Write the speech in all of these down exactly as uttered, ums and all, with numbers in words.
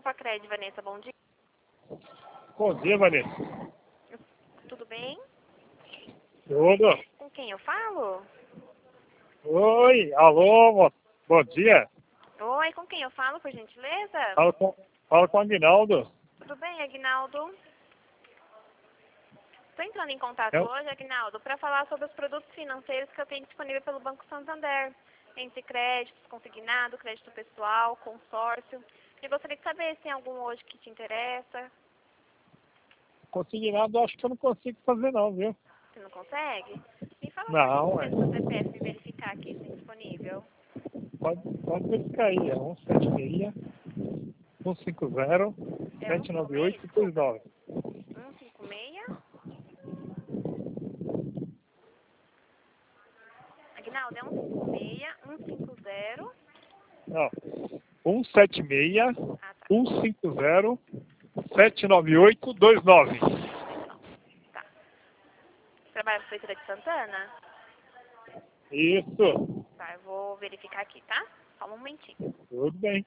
Copa Cred, Vanessa, bom dia. Bom dia, Vanessa. Tudo bem? Tudo. Com quem eu falo? Oi, alô, mo- bom dia. Oi, com quem eu falo, por gentileza? Fala com, fala com o Aguinaldo. Tudo bem, Aguinaldo? Estou entrando em contato Eu? hoje, Aguinaldo, para falar sobre os produtos financeiros que eu tenho disponível pelo Banco Santander. Entre créditos, consignado, crédito pessoal, consórcio. Eu gostaria de saber se tem algum hoje que te interessa. Consignado, acho que eu não consigo fazer não, viu? Você não consegue? Me fala Não, por é. gentileza seu C P F e verificar aqui se tem disponível. Pode, pode verificar aí, é um sete seis, um cinco zero, É um sete cinco nove seis, oito dois desculpa. nove. um cinco seis. Aguinaldo, é um cinco seis, um cinco zero. Não, um sete seis, Ah, tá. um cinco zero, sete nove oito dois nove. Tá. Trabalha com Feira de Santana? Isso, Tá, eu vou verificar aqui, tá? Só um momentinho. tudo bem.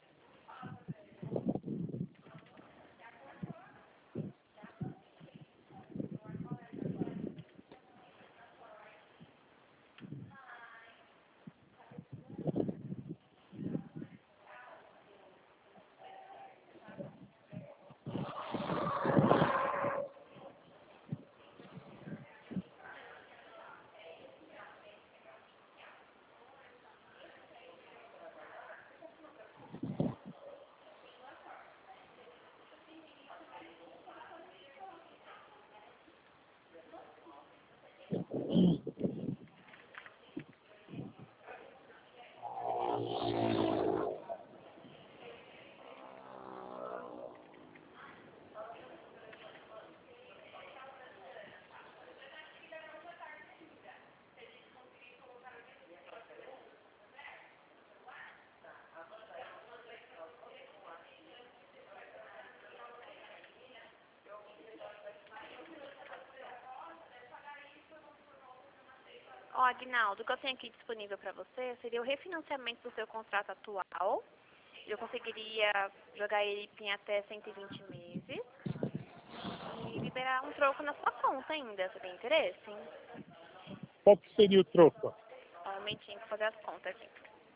Ó, Aguinaldo, o que eu tenho aqui disponível para você seria o refinanciamento do seu contrato atual. Eu conseguiria jogar ele em até cento e vinte meses e liberar um troco na sua conta ainda. Você tem interesse? Qual que seria o troco? Ó, um momentinho para fazer as contas aqui.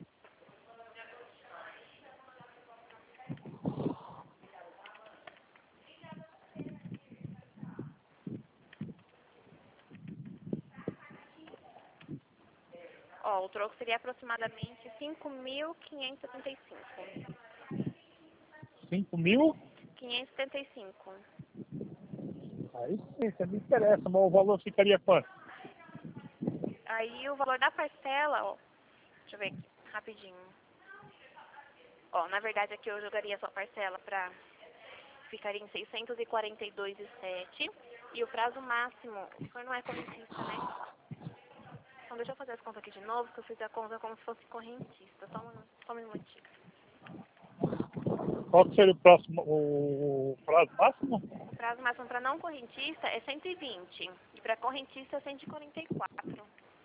Ó, o troco seria aproximadamente cinco mil quinhentos e setenta e cinco. cinco mil? quinhentos e setenta e cinco. Aí sim, você me interessa, mas o valor ficaria quanto? Aí o valor da parcela, ó, deixa eu ver aqui, rapidinho. Ó, na verdade aqui eu jogaria a sua parcela para ficaria em seiscentos e quarenta e dois reais e sete centavos e o prazo máximo, o senhor não é correntista, né? Então deixa eu fazer as contas aqui de novo, que eu fiz a conta como se fosse correntista. Só um, só um minutinho. Qual que seria o próximo, o prazo máximo? O prazo máximo para não correntista é cento e vinte e para correntista é cento e quarenta e quatro.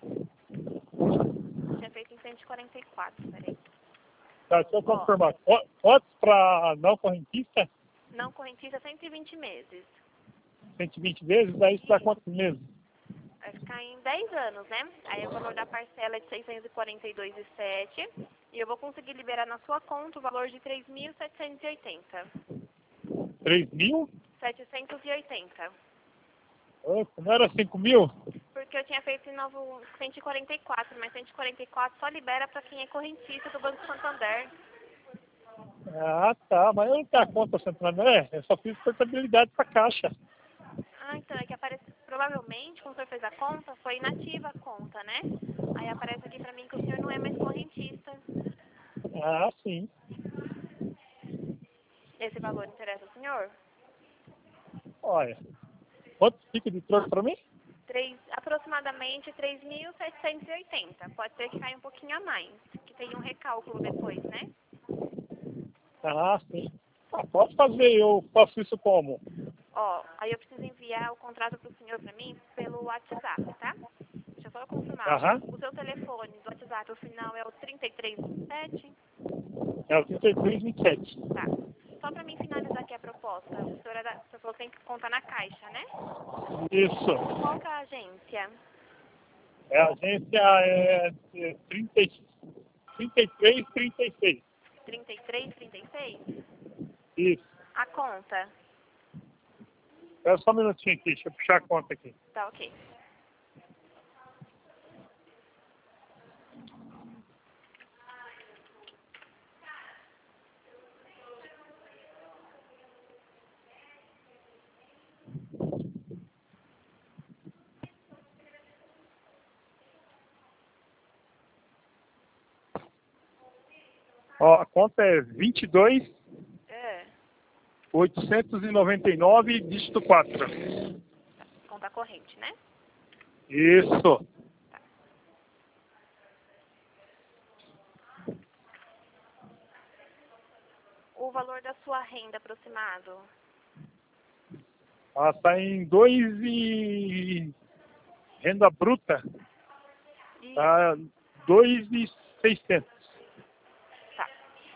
Eu tinha feito em cento e quarenta e quatro, peraí. Tá, deixa eu Ó, confirmar. Qu- Quantos para não correntista? não correntista é cento e vinte meses. cento e vinte vezes, aí isso dá quantos meses? Vai ficar em dez anos, né? Aí o valor da parcela é de seiscentos e quarenta e dois reais e sete centavos e eu vou conseguir liberar na sua conta o valor de três mil setecentos e oitenta. três mil? setecentos e oitenta. Opa, não era cinco mil? Porque eu tinha feito em novo cento e quarenta e quatro, mas cento e quarenta e quatro só libera para quem é correntista do Banco Santander. Ah, tá, mas eu não tenho a conta Santander, eu só fiz portabilidade para caixa. Ah, então é que aparece, provavelmente, quando o senhor fez a conta, foi inativa a conta, né? Aí aparece aqui pra mim que o senhor não é mais correntista. Ah, sim. Esse valor interessa ao senhor? Olha, quanto fica de troco para mim? Três, aproximadamente três mil setecentos e oitenta. Pode ser que caia um pouquinho a mais, que tem um recálculo depois, né? Ah, sim. Ah, posso fazer, eu faço isso como? Ó, aí eu preciso enviar o contrato pro senhor pra mim pelo WhatsApp, tá? Deixa eu só confirmar. Aham. O seu telefone do WhatsApp, o final é o trinta e três vinte e sete? É o trinta e três vinte e sete. Tá. só para mim finalizar aqui a proposta. A senhora da, você falou que tem que contar na caixa, né? Isso. Qual que é a agência? É, a agência é é trinta, trinta e três, trinta e seis. trinta e três, trinta e seis? Isso. A conta? Espera só um minutinho aqui, deixa eu puxar a conta aqui. Tá ok. Ó, a conta é vinte e dois, É. oitocentos e noventa e nove, dígito quatro. Tá. Conta corrente, né? Isso. O valor da sua renda aproximado? Ela está em dois e... Renda bruta. E... Tá dois e seiscentos. Tá.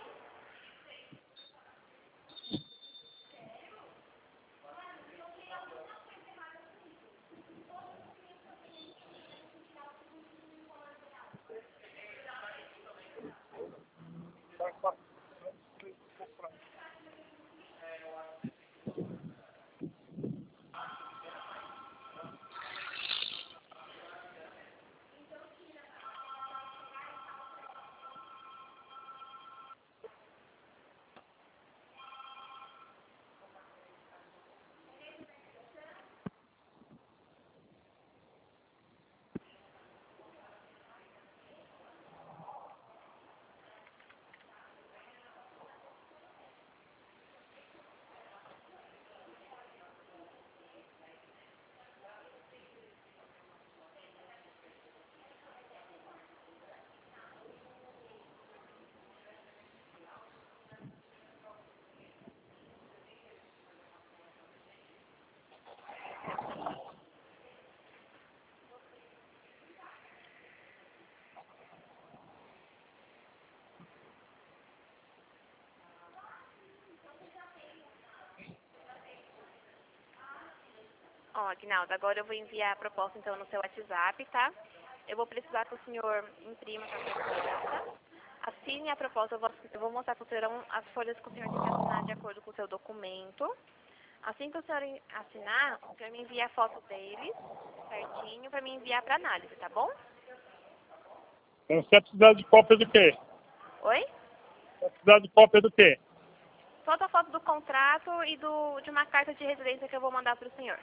Ó, Aguinaldo, agora eu vou enviar a proposta então no seu WhatsApp, tá? Eu vou precisar que o senhor imprima essa proposta. Assine a proposta, eu vou, eu vou mostrar para o senhor as folhas que o senhor tem que assinar de acordo com o seu documento. Assim que o senhor assinar, o senhor me envia a foto deles, certinho, para me enviar para análise, tá bom? Então você vai precisar de cópia do quê? Oi? Vai precisar de cópia do quê? Só a foto do contrato e do, de uma carta de residência que eu vou mandar para o senhor.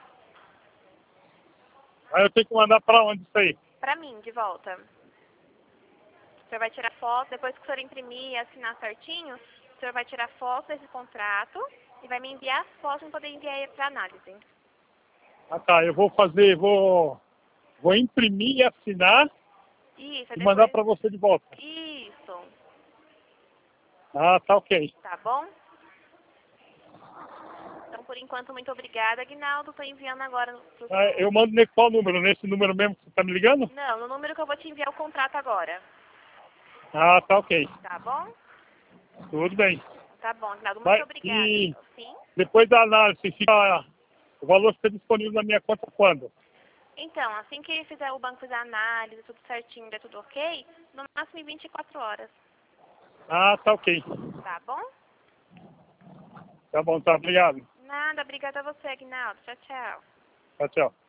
Aí eu tenho que mandar para onde isso aí? Para mim, de volta. O senhor vai tirar foto, depois que o senhor imprimir e assinar certinho, o senhor vai tirar foto desse contrato e vai me enviar as fotos para poder enviar para análise. Ah tá, eu vou fazer, vou, vou imprimir e assinar Isso, e depois... mandar para você de volta. Isso, Ah, tá ok. tá bom? Então, por enquanto, muito obrigada, Aguinaldo. Estou enviando agora pro Ah, seu... eu mando nesse qual número? Nesse número mesmo que você está me ligando? Não, no número que eu vou te enviar o contrato agora. Ah, tá ok. Tá bom? Tudo bem. Tá bom, Aguinaldo. Muito Vai, obrigada. e Sim? depois da análise, fica, o valor fica disponível na minha conta quando? Então, assim que fizer o banco fizer a análise, tudo certinho, der tudo ok, no máximo em vinte e quatro horas. Ah, tá ok. Tá bom? Tá bom, tá. Obrigado. Nada, obrigada a você, Aguinaldo. Tchau, tchau. Tchau, tchau.